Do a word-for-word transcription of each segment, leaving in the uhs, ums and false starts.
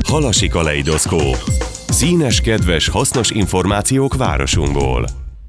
Halasi kaleidoszkóp. Színes, kedves, hasznos információk városunkból.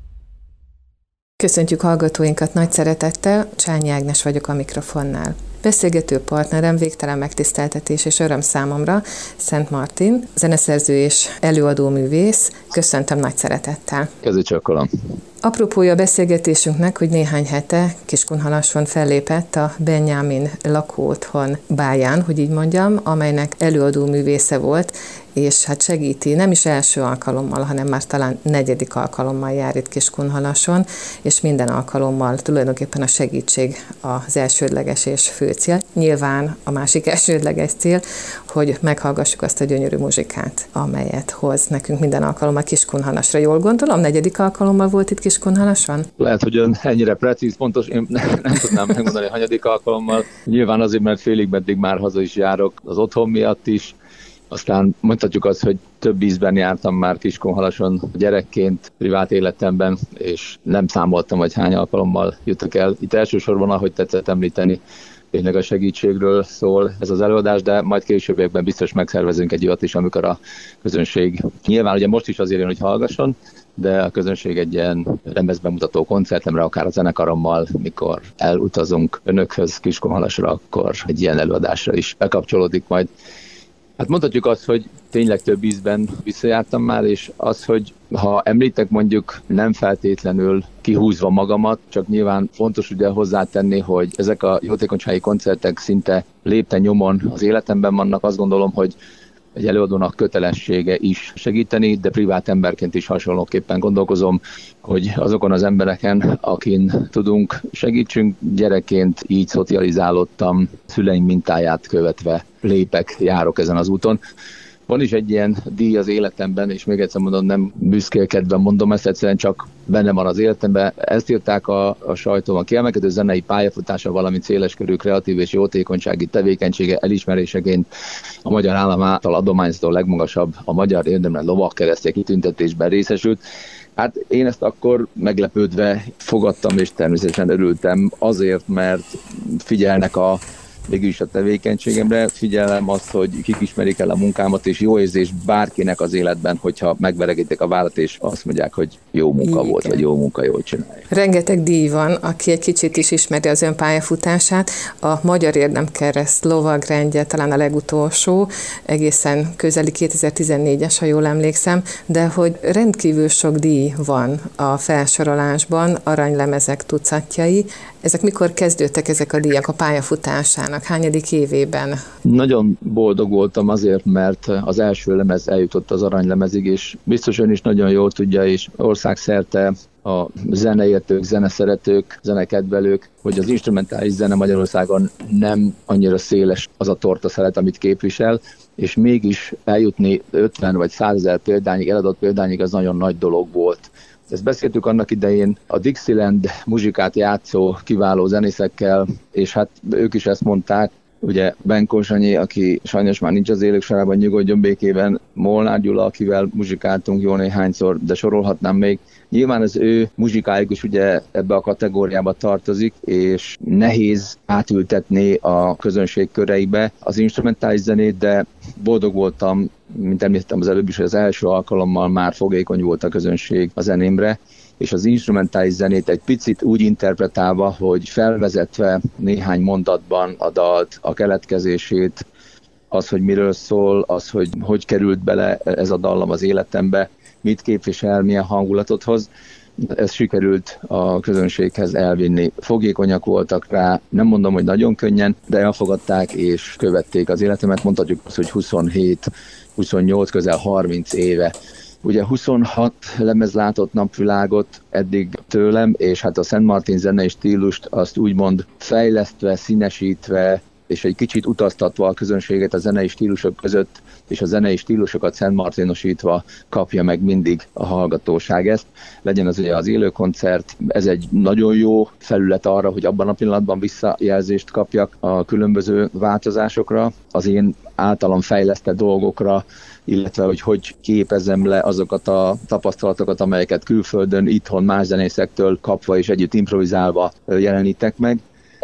Köszöntjük hallgatóinkat nagy szeretettel, Csányi Ágnes vagyok a mikrofonnál. Beszélgető partnerem, végtelen megtiszteltetés és öröm számomra, Szent Martin, zeneszerző és előadó művész. Köszöntöm nagy szeretettel. Kezi csakkolom. Apropója a beszélgetésünknek, hogy néhány hete Kiskunhalason fellépett a Benjamin lakóotthon báján, hogy így mondjam, amelynek előadó művésze volt, és hát segíti, nem is első alkalommal, hanem már talán negyedik alkalommal jár itt Kiskunhalason, és minden alkalommal tulajdonképpen a segítség az elsődleges és fő cél. Nyilván a másik elsődleges cél, hogy meghallgassuk azt a gyönyörű muzsikát, amelyet hoz nekünk minden alkalommal Kiskunhalasra. Jól gondolom, negyedik alkalommal volt itt Kiskunhalason? Lehet, hogy ön ennyire precíz, pontos, én nem, nem tudnám megmondani, hanyadik alkalommal. Nyilván azért, mert félig meddig már haza is járok az otthon miatt is. Aztán mondhatjuk azt, hogy több ízben jártam már Kiskunhalason gyerekként, privát életemben, és nem számoltam, hogy hány alkalommal jutok el. Itt elsősorban, ahogy tetszett említeni, tényleg a segítségről szól ez az előadás, de majd későbbiekben biztos megszervezünk egy olyat is, amikor a közönség, nyilván ugye most is azért jön, hogy hallgasson, de a közönség egy ilyen lemezbemutató koncertemre, akár a zenekarommal, mikor elutazunk önökhöz Kiskunhalasra, akkor egy ilyen előadásra is bekapcsolódik majd. Hát mondhatjuk azt, hogy tényleg több ízben visszajártam már, és az, hogy ha említek mondjuk nem feltétlenül kihúzva magamat, csak nyilván fontos ugye hozzátenni, hogy ezek a jótékonysági koncertek szinte lépten nyomon az életemben vannak, azt gondolom, hogy egy előadónak kötelessége is segíteni, de privát emberként is hasonlóképpen gondolkozom, hogy azokon az embereken, akin tudunk, segítsünk. Gyerekként így szocializálódtam, szüleim mintáját követve lépek, járok ezen az úton. Van is egy ilyen díj az életemben, és még egyszer mondom, nem büszkélkedve mondom ezt, egyszerűen csak benne van az életemben. Ezt írták a, a sajtóban, kiemelkedő zenei pályafutása, valamint széleskörű kreatív és jótékonysági tevékenysége elismeréseként a magyar állam által adományozható legmagasabb, a Magyar Érdemre Lovagkeresztje kitüntetésben részesült. Hát én ezt akkor meglepődve fogadtam, és természetesen örültem azért, mert figyelnek a végülis a tevékenységemre, figyelem azt, hogy kik ismerik el a munkámat, és jó érzés bárkinek az életben, hogyha megveregítik a vállat, és azt mondják, hogy jó munka Igen. volt, vagy jó munka, jól csinálja. Rengeteg díj van, aki egy kicsit is ismeri az ön pályafutását. A Magyar Érdemkereszt lovagrendje talán a legutolsó, egészen közeli kétezer-tizennégyes, ha jól emlékszem, de hogy rendkívül sok díj van a felsorolásban, aranylemezek tucatjai. Ezek mikor kezdődtek ezek a díjak a pályafutásának? Hányadik évében? Nagyon boldog voltam azért, mert az első lemez eljutott az aranylemezig, és biztos ön is nagyon jól tudja, és országszerte a zeneértők, zeneszeretők, zenekedvelők, hogy az instrumentális zene Magyarországon nem annyira széles az a tortaszelet, amit képvisel, és mégis eljutni ötven vagy százezer példányig, eladott példányig, az nagyon nagy dolog volt. Ezt beszéltük annak idején a Dixieland muzsikát játszó kiváló zenészekkel, és hát ők is ezt mondták, ugye Benkó Sanyi, aki sajnos már nincs az élők sorában, nyugodjon békében, Molnár Gyula, akivel muzsikáltunk jó néhányszor, de sorolhatnám még. Nyilván az ő muzsikájuk is ugye ebbe a kategóriába tartozik, és nehéz átültetni a közönség köreibe az instrumentális zenét, de boldog voltam, mint említettem az előbb is, hogy az első alkalommal már fogékony volt a közönség a zenémre, és az instrumentális zenét egy picit úgy interpretálva, hogy felvezetve néhány mondatban a dalt, a keletkezését, az, hogy miről szól, az, hogy hogy került bele ez a dallam az életembe, mit képvisel, milyen hangulatot hoz. Ez sikerült a közönséghez elvinni. Fogékonyak voltak rá, nem mondom, hogy nagyon könnyen, de elfogadták és követték az életemet. Mondhatjuk azt, hogy huszonhét, huszonnyolc, közel harminc éve. Ugye huszonhat lemez látott napvilágot eddig tőlem, és hát a Szent Martin zenei stílust azt úgymond fejlesztve, színesítve, és egy kicsit utaztatva a közönséget a zenei stílusok között, és a zenei stílusokat szentmartinosítva kapja meg mindig a hallgatóság ezt. Legyen az ugye az élőkoncert, ez egy nagyon jó felület arra, hogy abban a pillanatban visszajelzést kapjak a különböző változásokra, az én általam fejlesztett dolgokra, illetve hogy hogy képezzem le azokat a tapasztalatokat, amelyeket külföldön, itthon más zenészektől kapva és együtt improvizálva jelenítek meg.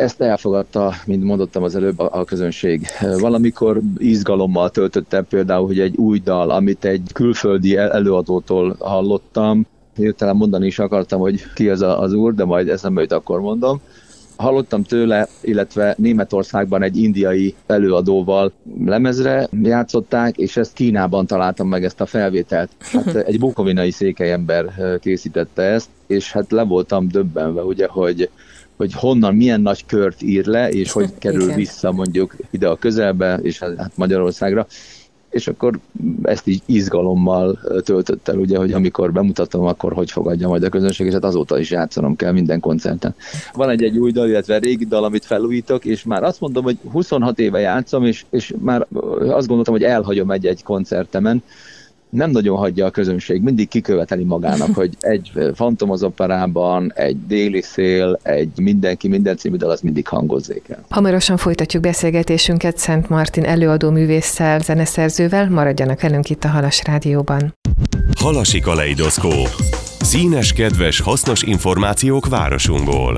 ezt elfogadta, mint mondottam az előbb, a közönség. Valamikor izgalommal töltöttem például, hogy egy új dal, amit egy külföldi előadótól hallottam, hirtelen mondani is akartam, hogy ki az az úr, de majd eszembe jut, akkor mondom. Hallottam tőle, illetve Németországban egy indiai előadóval lemezre játszották, és ezt Kínában találtam meg, ezt a felvételt. Hát egy bukovinai székelyember készítette ezt, és hát le voltam döbbenve, ugye, hogy, hogy honnan, milyen nagy kört ír le, és hogy kerül Igen. vissza mondjuk ide a közelbe, és hát Magyarországra. És akkor ezt így izgalommal töltött el, ugye, hogy amikor bemutatom, akkor hogy fogadja majd a közönség, és hát azóta is játszanom kell minden koncerten. Van egy-egy új dal, illetve régi dal, amit felújítok, és már azt mondom, hogy huszonhat éve játszom, és, és már azt gondoltam, hogy elhagyom egy-egy koncertemen. Nem nagyon hagyja a közönség, mindig kiköveteli magának, hogy egy Fantom az Operában, egy Déli szél, egy Mindenki minden című dal, az mindig hangozzék el. Hamarosan folytatjuk beszélgetésünket Szent Martin előadó művésszel, zeneszerzővel, maradjanak velünk itt a Halas Rádióban. Halasi kaleidoszkóp. Színes, kedves, hasznos információk városunkból.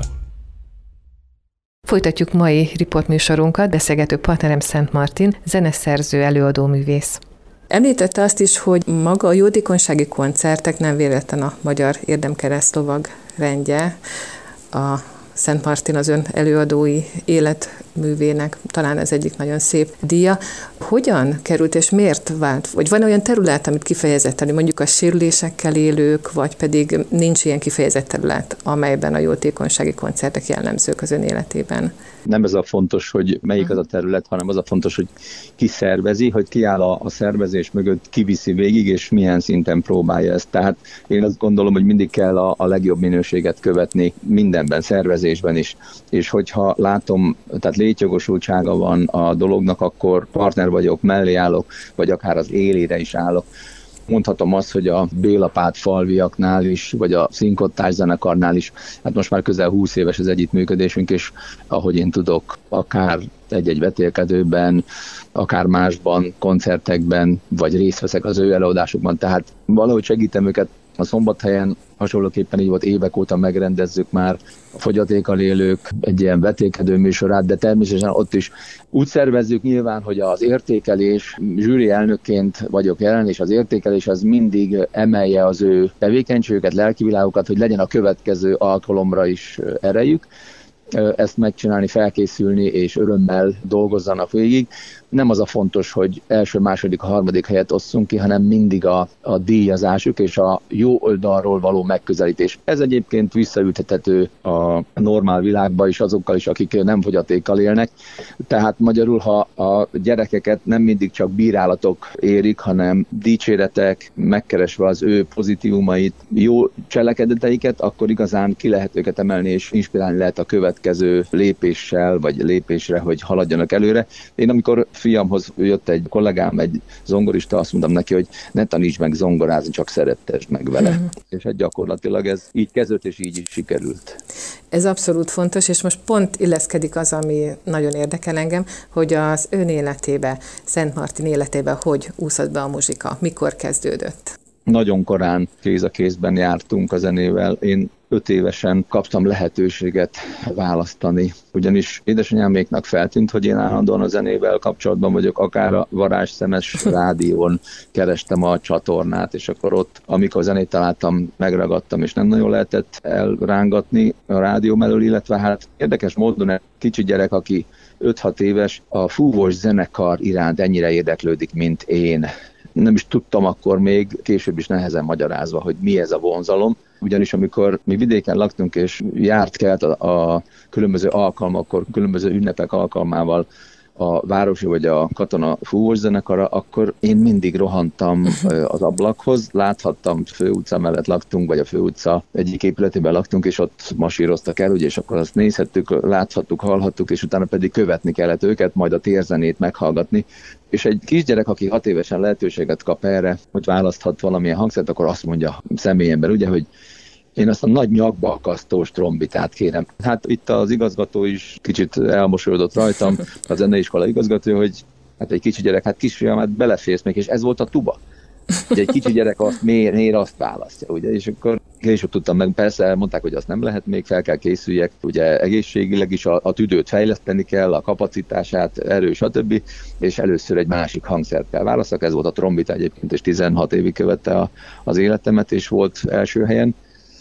Folytatjuk mai riportműsorunkat, beszélgető partnerem Szent Martin, zeneszerző, előadó művész. Említette azt is, hogy maga a jótékonysági koncertek nem véletlen a Magyar Érdemkereszt-lovag rendje, a Szent Martin az ön előadói életművének talán ez egyik nagyon szép díja. Hogyan került és miért vált? Vagy van olyan terület, amit kifejezetten, mondjuk a sérülésekkel élők, vagy pedig nincs ilyen kifejezett terület, amelyben a jótékonysági koncertek jellemzők az ön életében? Nem ez a fontos, hogy melyik az a terület, hanem az a fontos, hogy ki szervezi, hogy ki áll a, a szervezés mögött, ki viszi végig, és milyen szinten próbálja ezt. Tehát én azt gondolom, hogy mindig kell a, a legjobb minőséget követni mindenben, szervezésben is. És hogyha látom, tehát létjogosultsága van a dolognak, akkor partner vagyok, mellé állok, vagy akár az élére is állok. Mondhatom azt, hogy a Bélapát falviaknál is, vagy a Színkottás zenekarnál is, hát most már közel húsz éves az együttműködésünk, és ahogy én tudok, akár egy-egy vetélkedőben, akár másban, koncertekben, vagy részt veszek az ő előadásokban, tehát valahogy segítem őket. A Szombathelyen hasonlóképpen így volt, évek óta megrendezzük már a fogyatékkal élők egy ilyen vetélkedő műsorát, de természetesen ott is úgy szervezzük nyilván, hogy az értékelés, zsűri elnökként vagyok jelen, és az értékelés az mindig emelje az ő tevékenységüket, lelkivilágukat, hogy legyen a következő alkalomra is erejük. Ezt megcsinálni, felkészülni, és örömmel dolgozzanak végig. Nem az a fontos, hogy első, második, harmadik helyet osszunk ki, hanem mindig a, a díjazásuk és a jó oldalról való megközelítés. Ez egyébként visszaültethető a normál világba is, azokkal is, akik nem fogyatékkal élnek. Tehát magyarul, ha a gyerekeket nem mindig csak bírálatok érik, hanem dicséretek, megkeresve az ő pozitívumait, jó cselekedeteiket, akkor igazán ki lehet őket emelni, és inspirálni lehet a következő lépéssel, vagy lépésre, hogy haladjanak előre. Én amikor fiamhoz jött egy kollégám, egy zongorista, azt mondtam neki, hogy ne taníts meg zongorázni, csak szerettesd meg vele. Mm. És hát gyakorlatilag ez így kezdődött, és így is sikerült. Ez abszolút fontos, és most pont illeszkedik az, ami nagyon érdekel engem, hogy az ön életébe, Szent Martin életébe hogy úszott be a muzsika, mikor kezdődött? Nagyon korán kéz a kézben jártunk a zenével. Én öt évesen kaptam lehetőséget választani, ugyanis édesanyáméknak feltűnt, hogy én állandóan a zenével kapcsolatban vagyok, akár a varázsszemes rádión kerestem a csatornát, és akkor ott, amikor zenét találtam, megragadtam, és nem nagyon lehetett elrángatni a rádió mellől, illetve hát érdekes módon egy kicsi gyerek, aki öt-hat éves, a fúvós zenekar iránt ennyire érdeklődik, mint én. Nem is tudtam akkor még, később is nehezen magyarázva, hogy mi ez a vonzalom. Ugyanis amikor mi vidéken laktunk, és járt kelt a, a különböző alkalmakkor, különböző ünnepek alkalmával a városi vagy a katona fúvós zenekara, akkor én mindig rohantam az ablakhoz, láthattam, főutca mellett laktunk, vagy a főutca egyik épületében laktunk, és ott masíroztak el, ugye, és akkor azt nézhettük, láthattuk, hallhattuk, és utána pedig követni kellett őket, majd a térzenét meghallgatni. És egy kisgyerek, aki hat évesen lehetőséget kap erre, hogy választhat valamilyen hangszert, akkor azt mondja személyemben, ugye, hogy én azt a nagy nyakba akasztós trombitát kérem. Hát itt az igazgató is kicsit elmosolyodott rajtam, a zeneiskola igazgató, hogy hát egy kicsi gyerek, hát kisfiam, hát beleférsz még, és ez volt a tuba. Ugye egy kicsi gyerek azt miért, miért azt választja, ugye, és akkor később tudtam meg, persze mondták, hogy azt nem lehet, még fel kell készüljek, ugye egészségileg is a, a tüdőt fejleszteni kell, a kapacitását, erő, stb. És először egy másik hangszert kell választak, ez volt a trombita egyébként, és tizenhat évig követte a, az életemet, és volt első helyen.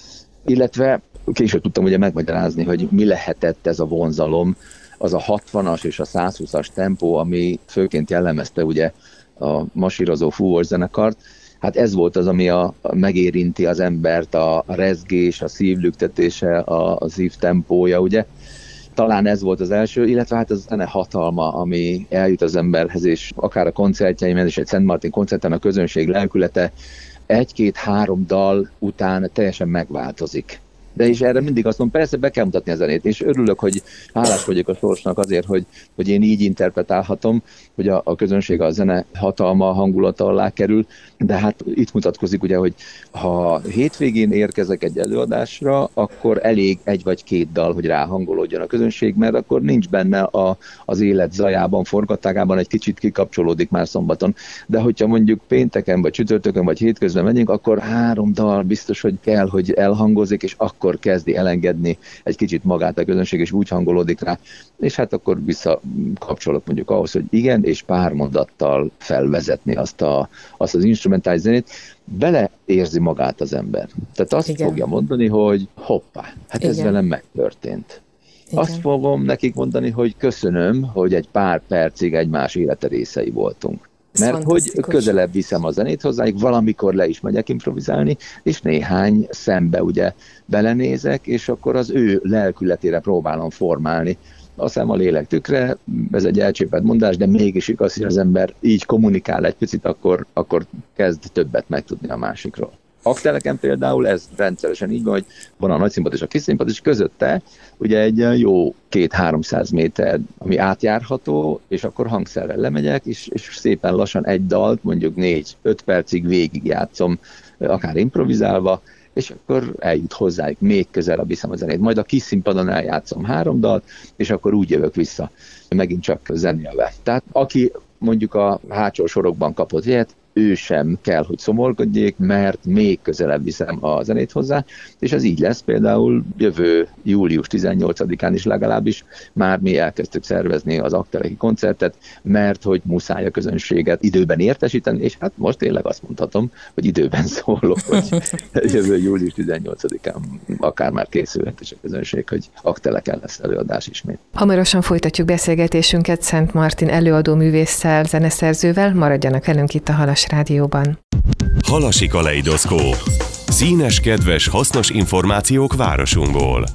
Illetve később tudtam ugye megmagyarázni, hogy mi lehetett ez a vonzalom, az a hatvanas és a százhúszas tempó, ami főként jellemezte ugye a masírozó fúvós zenekart. Hát ez volt az, ami a, a megérinti az embert, a, a rezgés, a szívlüktetése, a, a szív tempója, ugye. Talán ez volt az első, illetve hát az zene hatalma, ami eljut az emberhez, és akár a koncertjeimen, és egy Szent Martin koncerten a közönség lelkülete egy-két-három dal után teljesen megváltozik. De és erre mindig azt mondom, persze be kell mutatni a zenét, és örülök, hogy hálás vagyok a sorsnak azért, hogy, hogy én így interpretálhatom, hogy a, a közönség a zene hatalma, hangulata alá kerül, de hát itt mutatkozik ugye, hogy ha hétvégén érkezek egy előadásra, akkor elég egy vagy két dal, hogy ráhangolódjon a közönség, mert akkor nincs benne a, az élet zajában, forgatágában, egy kicsit kikapcsolódik már szombaton. De hogyha mondjuk pénteken, vagy csütörtökön, vagy hétközben megyünk, akkor három dal biztos, hogy kell, hogy elhangozik, és akkor akkor kezdi elengedni egy kicsit magát a közönség, és úgy hangolódik rá, és hát akkor visszakapcsolok mondjuk ahhoz, hogy igen, és pár mondattal felvezetni azt, a, azt az instrumentális zenét, beleérzi magát az ember. Tehát azt igen. fogja mondani, hogy hoppá, hát igen. ez velem megtörtént. Igen. Azt fogom nekik mondani, hogy köszönöm, hogy egy pár percig egymás élete részei voltunk. Mert hogy közelebb viszem a zenét hozzájuk, valamikor le is megyek improvizálni, és néhány szembe ugye belenézek, és akkor az ő lelkületére próbálom formálni. A szem a lélek tükre, ez egy elcsépelt mondás, de mégis igaz, hogy az ember így kommunikál egy picit, akkor, akkor kezd többet megtudni a másikról. Akteleken például ez rendszeresen így van, hogy van a nagyszínpad és a kisszínpad, és közötte ugye egy jó két-háromszáz méter, ami átjárható, és akkor hangszerrel lemegyek, és, és szépen lassan egy dalt, mondjuk négy-öt percig végig játszom, akár improvizálva, és akkor eljut hozzájuk, még közelebb viszem a zenét. Majd a kis színpadon eljátszom három dalt, és akkor úgy jövök vissza, megint csak zenélve. Tehát aki mondjuk a hátsó sorokban kapott ilyet, ő sem kell, hogy szomorkodjék, mert még közelebb viszem a zenét hozzá, és ez így lesz például jövő július tizennyolcadikán is legalábbis már mi elkezdtük szervezni az akteleki koncertet, mert hogy muszáj a közönséget időben értesíteni, és hát most tényleg azt mondhatom, hogy időben szólok, hogy jövő július tizennyolcadikán akár már készülhet is a közönség, hogy akteleken lesz előadás ismét. Hamarosan folytatjuk beszélgetésünket Szent Martin előadó művésszel, zeneszerzővel, maradjanak velünk itt a Halas Rádióban. Halasi kaleidoszkóp. Színes, kedves, hasznos információk városunkból.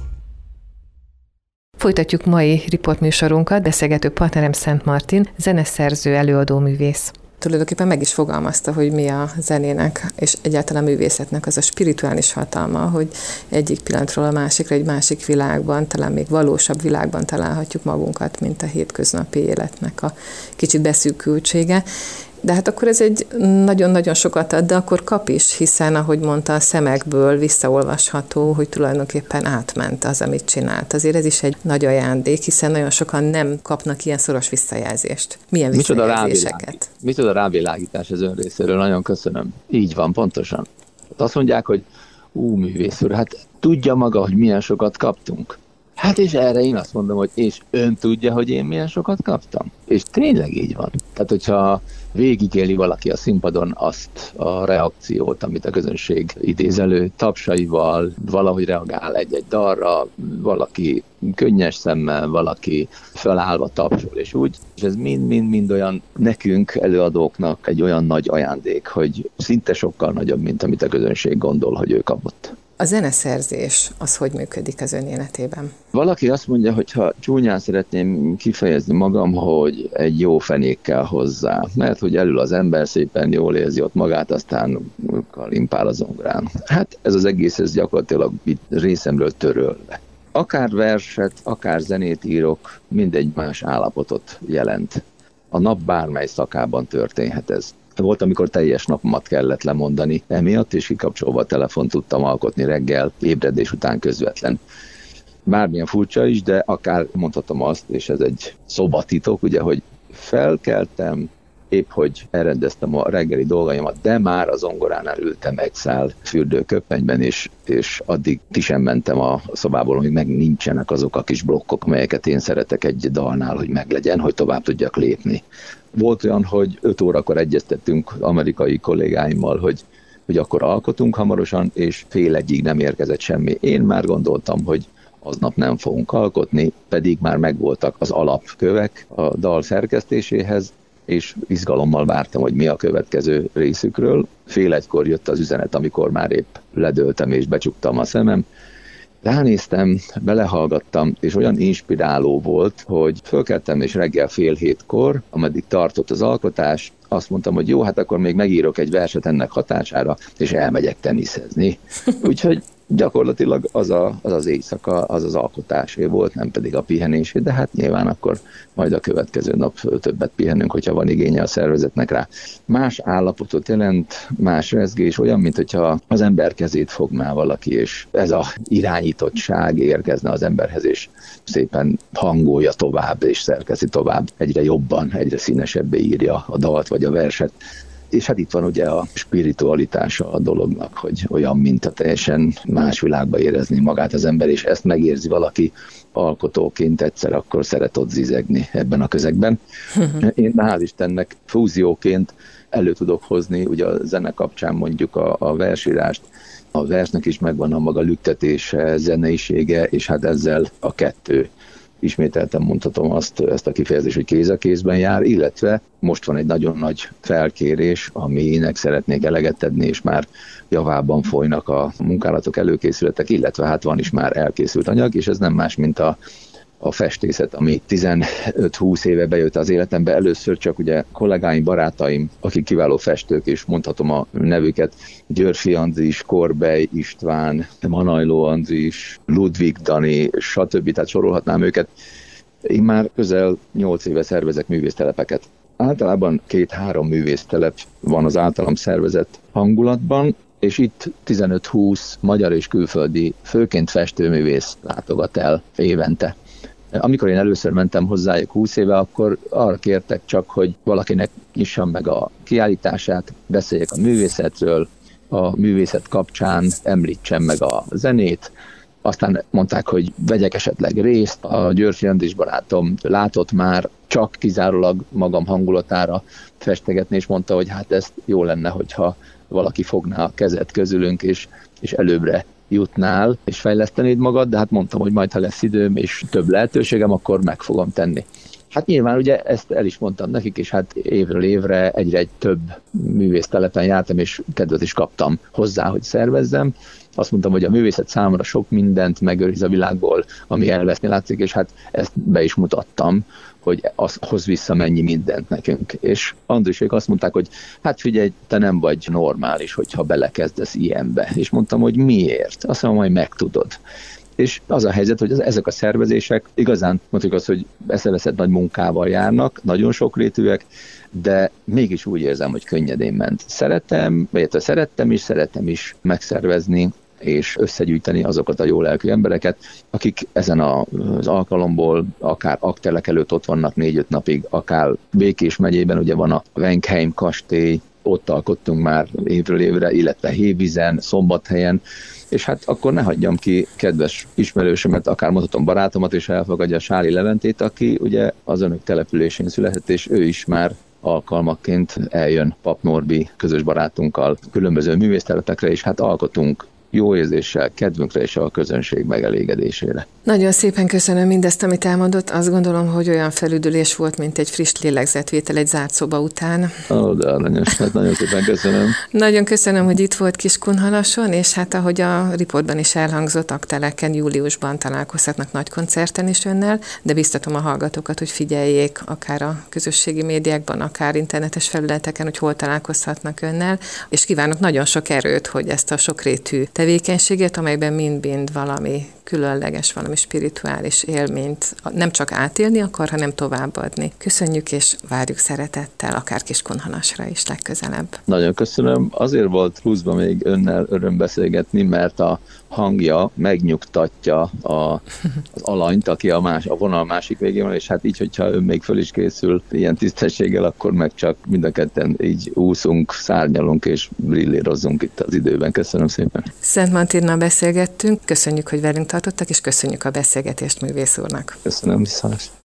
Folytatjuk mai riportműsorunkat, beszélgető partnerem Szent Martin, zeneszerző, előadó művész. Tulajdonképpen meg is fogalmazta, hogy mi a zenének, és egyáltalán a művészetnek az a spirituális hatalma, hogy egyik pillanatról a másikra, egy másik világban, talán még valósabb világban találhatjuk magunkat, mint a hétköznapi életnek a kicsit beszűkültsége. De hát akkor ez egy nagyon-nagyon sokat ad, de akkor kap is, hiszen, ahogy mondta, a szemekből visszaolvasható, hogy tulajdonképpen átment az, amit csinált. Azért ez is egy nagy ajándék, hiszen nagyon sokan nem kapnak ilyen szoros visszajelzést. Milyen visszajelzéseket? Micsoda rávilágítás az ön részéről, nagyon köszönöm. Így van, pontosan. Hát azt mondják, hogy ú, művész úr, hát tudja maga, hogy milyen sokat kaptunk. Hát és erre én azt mondom, hogy és ön tudja, hogy én milyen sokat kaptam? És tényleg így van. Tehát, hogyha végigéli valaki a színpadon azt a reakciót, amit a közönség idéz elő, tapsaival, valahogy reagál egy-egy dalra, valaki könnyes szemmel, valaki felállva tapsol, és úgy, és ez mind-mind-mind olyan nekünk, előadóknak egy olyan nagy ajándék, hogy szinte sokkal nagyobb, mint amit a közönség gondol, hogy ő kapott. A zeneszerzés, az hogy működik az ön életében? Valaki azt mondja, hogy ha csúnyán szeretném kifejezni magam, hogy egy jó fenék kell hozzá, mert hogy elül az ember szépen jól érzi ott magát, aztán kalimpál a zongorán. Hát ez az egész, ez gyakorlatilag részemről törölve. Akár verset, akár zenét írok, mindegy más állapotot jelent. A nap bármely szakában történhet ez. Volt, amikor teljes napomat kellett lemondani emiatt, és kikapcsolva a telefont tudtam alkotni reggel, ébredés után közvetlen. Bármilyen furcsa is, de akár mondhatom azt, és ez egy szobatitok, ugye, hogy felkeltem, épp hogy elrendeztem a reggeli dolgaimat, de már a zongoránál ültem egy szál fürdőköpenyben, és, és addig ki sem mentem a szobából, hogy meg nincsenek azok a kis blokkok, amelyeket én szeretek egy dalnál, hogy meglegyen, hogy tovább tudjak lépni. Volt olyan, hogy öt órakor egyeztettünk amerikai kollégáimmal, hogy, hogy akkor alkotunk hamarosan, és fél egyig nem érkezett semmi. Én már gondoltam, hogy aznap nem fogunk alkotni, pedig már megvoltak az alapkövek a dal szerkesztéséhez, és izgalommal vártam, hogy mi a következő részükről. Fél egykor jött az üzenet, amikor már épp ledöltem és becsuktam a szemem. Ránéztem, belehallgattam, és olyan inspiráló volt, hogy fölkeltem, és reggel fél hétkor, ameddig tartott az alkotás, azt mondtam, hogy jó, hát akkor még megírok egy verset ennek hatására, és elmegyek teniszezni. Úgyhogy gyakorlatilag az, a, az az éjszaka, az az alkotásé volt, nem pedig a pihenésé, de hát nyilván akkor majd a következő nap többet pihenünk, hogyha van igénye a szervezetnek rá. Más állapotot jelent, más rezgés, olyan, mint hogyha az ember kezét fogná valaki, és ez a irányítottság érkezne az emberhez, és szépen hangolja tovább, és szerkeszi tovább, egyre jobban, egyre színesebbé írja a dalt vagy a verset. És hát itt van ugye a spiritualitása a dolognak, hogy olyan, mint a teljesen más világba érezni magát az ember, és ezt megérzi valaki alkotóként egyszer, akkor szeret ott zizegni ebben a közegben. Én hál' Istennek fúzióként elő tudok hozni, ugye a zene kapcsán mondjuk a, a versírást, a versnek is megvan a maga lüktetése, zeneisége, és hát ezzel a kettő, ismételten mondhatom azt, ezt a kifejezést, hogy kéz a kézben jár, illetve most van egy nagyon nagy felkérés, aminek szeretnék eleget tenni, és már javában folynak a munkálatok, előkészületek, illetve hát van is már elkészült anyag, és ez nem más, mint a a festészet, ami tizenöt-húsz éve bejött az életembe. Először csak ugye kollégáim, barátaim, akik kiváló festők, és mondhatom a nevüket, Györfi Andris, Korbej István, Manajló Andris, Ludwig Dani, stb. Tehát sorolhatnám őket. Én már közel nyolc éve szervezek művésztelepeket. Általában két-három művésztelep van az általam szervezett hangulatban, és itt tizenöt-húsz magyar és külföldi, főként festőművész látogat el évente. Amikor én először mentem hozzájuk húsz éve, akkor arra kértek csak, hogy valakinek nyissam meg a kiállítását, beszéljek a művészetről, a művészet kapcsán említsem meg a zenét, aztán mondták, hogy vegyek esetleg részt. A Györfi Andris barátom látott már csak kizárólag magam hangulatára festegetni, és mondta, hogy hát ez jó lenne, hogyha valaki fogná a kezed közülünk, és, és előbbre jutnál, és fejlesztenéd magad, de hát mondtam, hogy majd, ha lesz időm, és több lehetőségem, akkor meg fogom tenni. Hát nyilván ugye ezt el is mondtam nekik, és hát évről évre egyre egy több művésztelepen jártam, és kedvet is kaptam hozzá, hogy szervezzem. Azt mondtam, hogy a művészet számomra sok mindent megőriz a világból, ami elveszni látszik, és hát ezt be is mutattam, hogy az hoz vissza mennyi mindent nekünk. És Andrisék azt mondták, hogy hát figyelj, te nem vagy normális, hogyha belekezdesz ilyenbe. És mondtam, hogy miért? Azt mondom, hogy megtudod. És az a helyzet, hogy az, ezek a szervezések igazán, mondjuk azt, hogy eszeveszett nagy munkával járnak, nagyon sokrétűek, de mégis úgy érzem, hogy könnyedén ment. Szeretem, vagy szerettem is, szeretem is megszervezni, és összegyűjteni azokat a jó lelkű embereket, akik ezen az alkalomból akár aktelek előtt ott vannak négy-öt napig, akár Békés megyében, ugye van a Wenkheim kastély, ott alkottunk már évről évre, illetve Hévízen, Szombathelyen, és hát akkor ne hagyjam ki kedves ismerősömet, akár mondhatom barátomat is elfogadja, Sári Leventét, aki ugye az önök településén született, és ő is már alkalmaként eljön Pap Norbi közös barátunkkal különböző művésztelepekre, és hát alkotunk jó érzéssel, kedvünkre és a közönség megelégedésére. Nagyon szépen köszönöm mindezt, amit elmondott. Azt gondolom, hogy olyan felüdülés volt, mint egy friss lélegzetvétel egy zárt szoba után. Ó, de aranyos, hát nagyon szépen köszönöm. Nagyon köszönöm, hogy itt volt Kiskunhalason, és hát ahogy a riportban is elhangzott, akteleken júliusban találkozhatnak nagy koncerten is önnel, de biztatom a hallgatókat, hogy figyeljék akár a közösségi médiákban, akár internetes felületeken, hogy hol találkozhatnak önnel, és kívánok nagyon sok erőt, hogy ezt a sokrétű tevékenységért, amelyben mind-mind valami különleges, valami spirituális élményt nem csak átélni akar, hanem továbbadni. Köszönjük, és várjuk szeretettel, akár Kiskunhalasra is legközelebb. Nagyon köszönöm. Azért volt pluszban még önnel öröm beszélgetni, mert a hangja megnyugtatja a, az alanyt, aki a, más, a vonal másik végén van, és hát így, hogyha ön még föl is készül ilyen tisztességgel, akkor meg csak mind a ketten így úszunk, szárnyalunk és brillírozzunk itt az időben. Köszönöm szépen. Szent Martinnal beszélgettünk, köszönjük, hogy velünk tartottak, és köszönjük a beszélgetést művész úrnak. Köszönöm, viszontlátásra.